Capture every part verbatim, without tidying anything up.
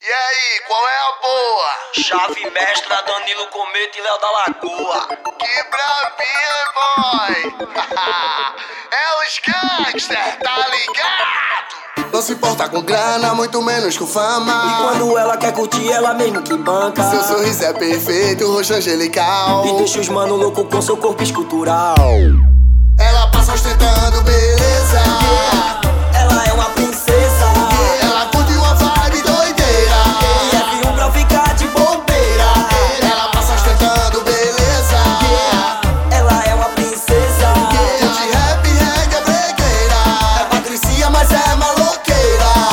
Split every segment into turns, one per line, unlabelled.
E aí, qual é a boa?
Chave mestra, Danilo Cometa e Léo da Lagoa.
Que bravinha, boy! É os gangster, tá ligado?
Não se importa com grana, muito menos com fama.
E quando ela quer curtir, ela mesmo que banca.
Seu sorriso é perfeito, rosto angelical.
E deixa os mano louco com seu corpo escultural.
Ela passa ostentando beleza.
Yeah. Ela é uma princesa.
Yeah. Ela curte uma vibe doideira.
E é viu pra ficar de bobeira.
Yeah. Ela passa ostentando beleza.
Yeah. Ela é uma princesa.
Yeah. Curte rap, reggae, bregueira. É patricia, mas é maloqueira.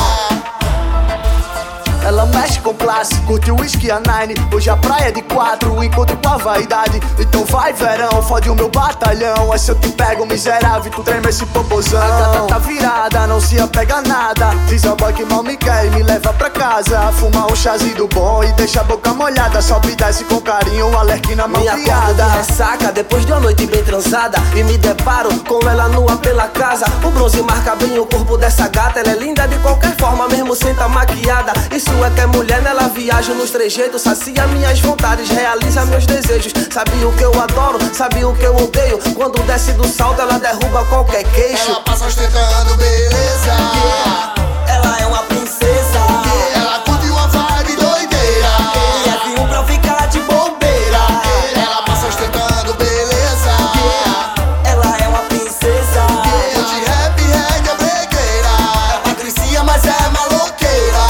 Ela mexe com classe, curte o whisky a nine. Hoje a praia é de quatro, encontro com a vaidade. Então vai verão, fode o meu batalhão. Aí se eu te pego miserável, tu treme esse popozão. A gata tá virada, não se apega a nada. Diz ao boy que mal me quer e me leva pra casa. Fuma um chazinho bom e deixa a boca molhada. Sobe e desce com carinho, alerquina mão
Minha
criada.
porta de ressaca, depois de uma noite bem transada. E me deparo com ela nua pela casa. O bronze marca bem o corpo dessa gata. Ela é linda de qualquer forma, mesmo sem tá maquiada. Isso é que é mulher, nela viaja nos trejeitos. Sacia minhas vontades, realiza meus desejos. Sabe o que eu adoro, sabe o que eu odeio. Quando desce do salto, ela derruba qualquer queixo.
Ela passa ostentando beleza.
Yeah. Ela é uma princesa.
Yeah. Ela curte uma vibe doideira.
E é viu pra ficar de bobeira.
Yeah. Ela passa ostentando beleza.
Yeah. Ela é uma princesa.
Yeah. Curte rap, reggae, bregueira. É patricia, mas é maloqueira.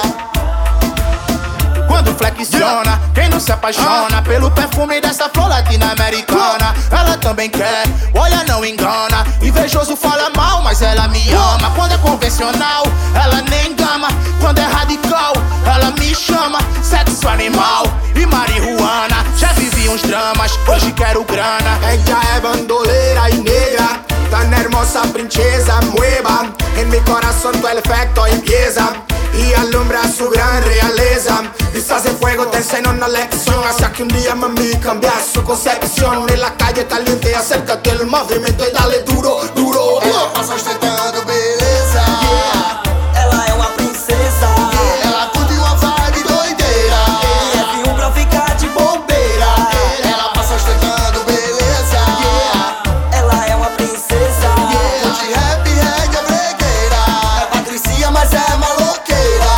Quando flexiona, quem não se apaixona pelo perfume dessa flor latino-americana. Ela também quer, olha, não engana. Invejoso fala mal, mas ela me ama. Quando é convencional, ela nem gama. Quando é radical, ela me chama. Sexo animal e marihuana. Já vivi uns dramas, hoje quero grana.
Ella es bandolera y negra, tan hermosa princesa, mueva. En mi corazón tu efecto empieza y alumbra su gran realeza. Vistas de fuego te enseña una lección hacia que un día mami cambia su concepción. En la calle caliente acércate al movimiento y dale duro, duro.
Ela passa ostentando beleza.
Yeah. Ela é uma princesa.
Yeah. Ela curte uma vibe doideira.
E é viu pra ficar de bobeira.
Yeah. Ela passa ostentando beleza.
Yeah. Ela é uma princesa.
Yeah. Curte rap, reggae, bregueira. É patricia, mas é maloqueira.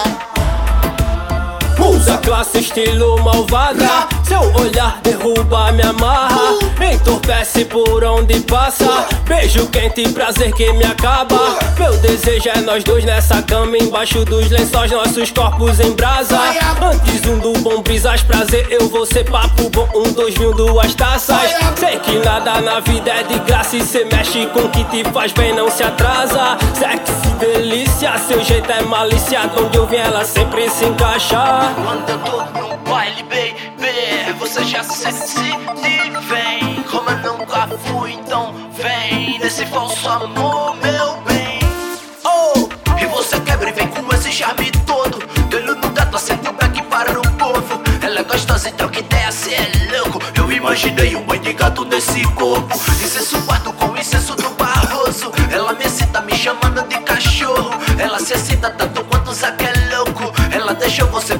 Usa classe, estilo malvada. Seu olhar derruba, me amarra. Entorpece por onde passa. Beijo quente, prazer que me acaba. Meu desejo é nós dois nessa cama. Embaixo dos lençóis, nossos corpos em brasa. Antes um do bom brisas, prazer, eu vou ser papo bom. Um, dois, mil, duas taças. Sei que nada na vida é de graça. E cê mexe com o que te faz bem, não se atrasa. Sexy, delícia, seu jeito é malícia. De onde eu vim, ela sempre se encaixa.
Quando eu tô no baile, baby, você já se decide, vem. Como eu nunca fui, então vem nesse falso amor, meu bem. Oh, e você quebra e vem com esse charme todo. Dele no gato, acende o back para o povo. Ela é gostosa, então que ideia, cê é louco. Eu imaginei um banho de gato nesse corpo. Incenso guardo com incenso do Barroso. Ela me excita, me chamando de cachorro. Ela se excita tanto quanto o Zaque é louco. Ela deixou você